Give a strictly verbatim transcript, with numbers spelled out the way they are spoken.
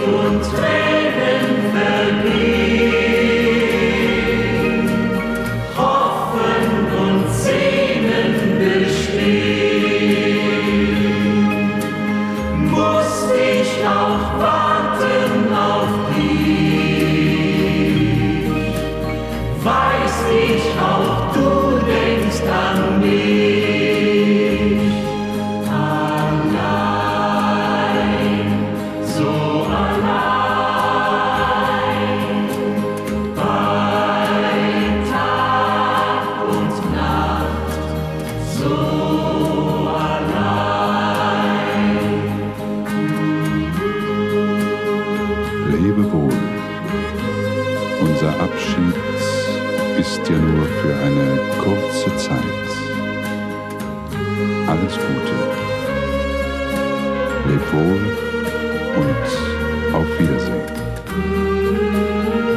und Tränen vergehen, hoffen und sehnen bestehen, musst ich auch warten auf dich, weiß ich auch, du denkst an mich. Allein, so allein, bei Tag und Nacht, so allein. Lebe wohl, unser Abschied ist ja nur für eine kurze Zeit. Alles Gute. Leb wohl und auf Wiedersehen.